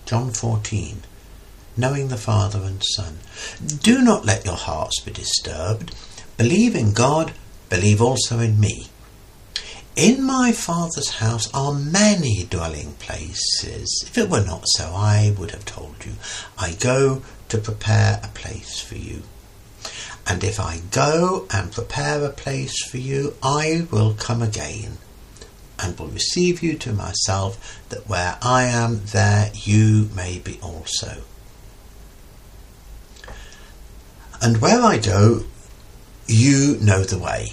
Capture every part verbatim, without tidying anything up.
John fourteen. Knowing the Father and Son. Do not let your hearts be disturbed. Believe in God, believe also in me. In my Father's house are many dwelling places. If it were not so, I would have told you. I go to prepare a place for you. And if I go and prepare a place for you, I will come again and will receive you to myself, that where I am, there you may be also. And where I go, you know the way.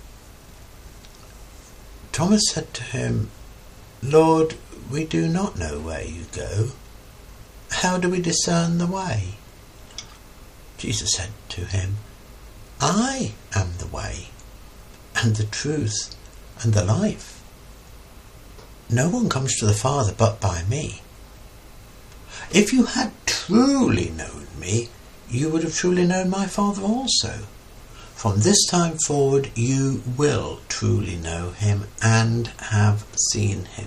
Thomas said to him, Lord, we do not know where you go. How do we discern the way? Jesus said to him, I am the way, and the truth, and the life. No one comes to the Father but by me. If you had truly known me, you would have truly known my Father also. From this time forward you will truly know him and have seen him.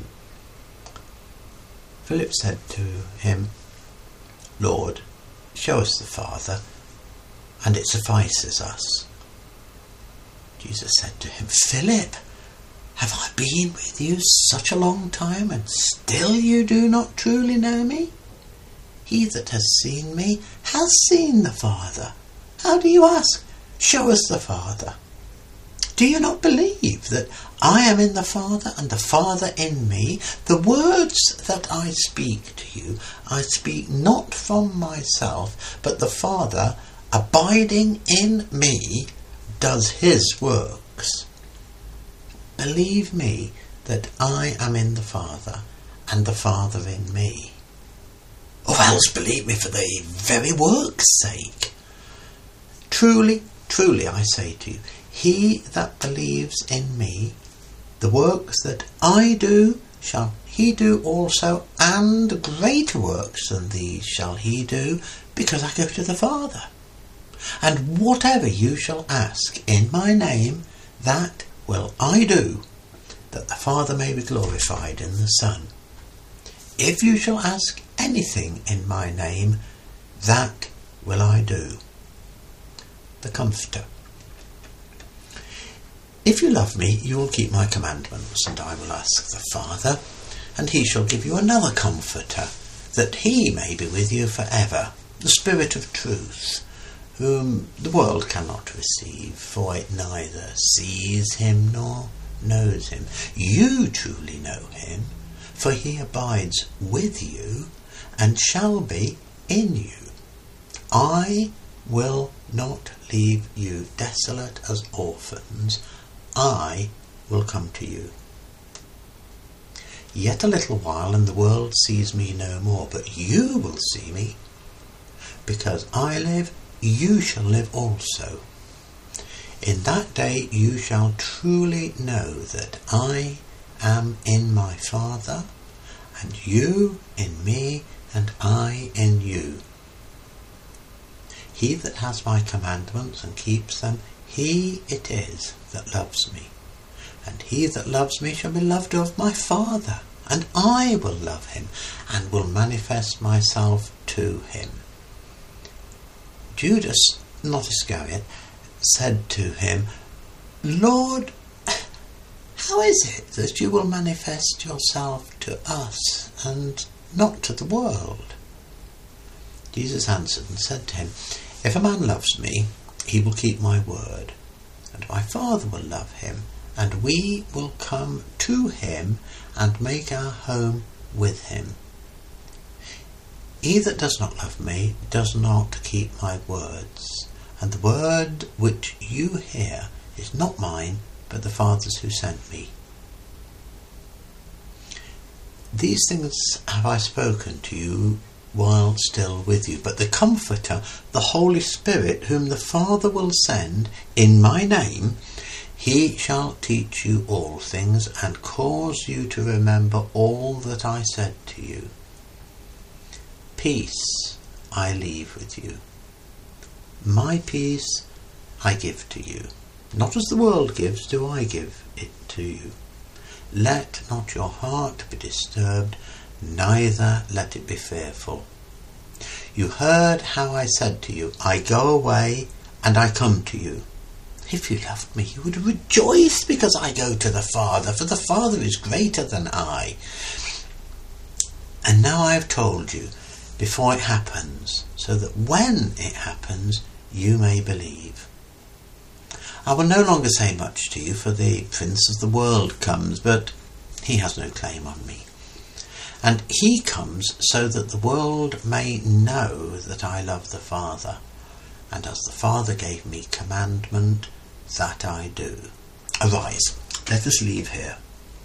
Philip said to him, Lord, show us the Father, and it suffices us. Jesus said to him, Philip, have I been with you such a long time, and still you do not truly know me? He that has seen me has seen the Father. How do you ask, show us the Father? Do you not believe that I am in the Father and the Father in me? The words that I speak to you, I speak not from myself, but the Father, abiding in me, does his works. Believe me that I am in the Father and the Father in me. Or else believe me for the very work's sake. Truly, truly I say to you, he that believes in me, the works that I do shall he do also, and greater works than these shall he do, because I go to the Father. And whatever you shall ask in my name, that will I do, that the Father may be glorified in the Son. If you shall ask anything in my name, that will I do. The Comforter. If you love me, you will keep my commandments, and I will ask the Father, and he shall give you another Comforter, that he may be with you for ever, the Spirit of truth, whom the world cannot receive, for it neither sees him nor knows him. You truly know him, for he abides with you and shall be in you. I will not leave you desolate as orphans. I will come to you. Yet a little while, and the world sees me no more, but you will see me. Because I live, you shall live also. In that day you shall truly know that I am in my Father, and you in me, and I in you. He that has my commandments and keeps them, he it is that loves me. And he that loves me shall be loved of my Father, and I will love him, and will manifest myself to him. Judas, not Iscariot, said to him, Lord, how is it that you will manifest yourself to us, and not to the world? Jesus answered and said to him, If a man loves me, he will keep my word, and my Father will love him, and we will come to him and make our home with him. He that does not love me does not keep my words, and the word which you hear is not mine, but the Father's who sent me. These things have I spoken to you while still with you, but the Comforter, the Holy Spirit, whom the Father will send in my name, he shall teach you all things, and cause you to remember all that I said to you. Peace I leave with you. My peace I give to you. Not as the world gives do I give it to you. Let not your heart be disturbed, neither let it be fearful. You heard how I said to you, I go away and I come to you. If you loved me, you would rejoice because I go to the Father, for the Father is greater than I. And now I have told you before it happens, so that when it happens, you may believe. I will no longer say much to you, for the Prince of the world comes, but he has no claim on me. And he comes so that the world may know that I love the Father, and as the Father gave me commandment, that I do. Arise, let us leave here.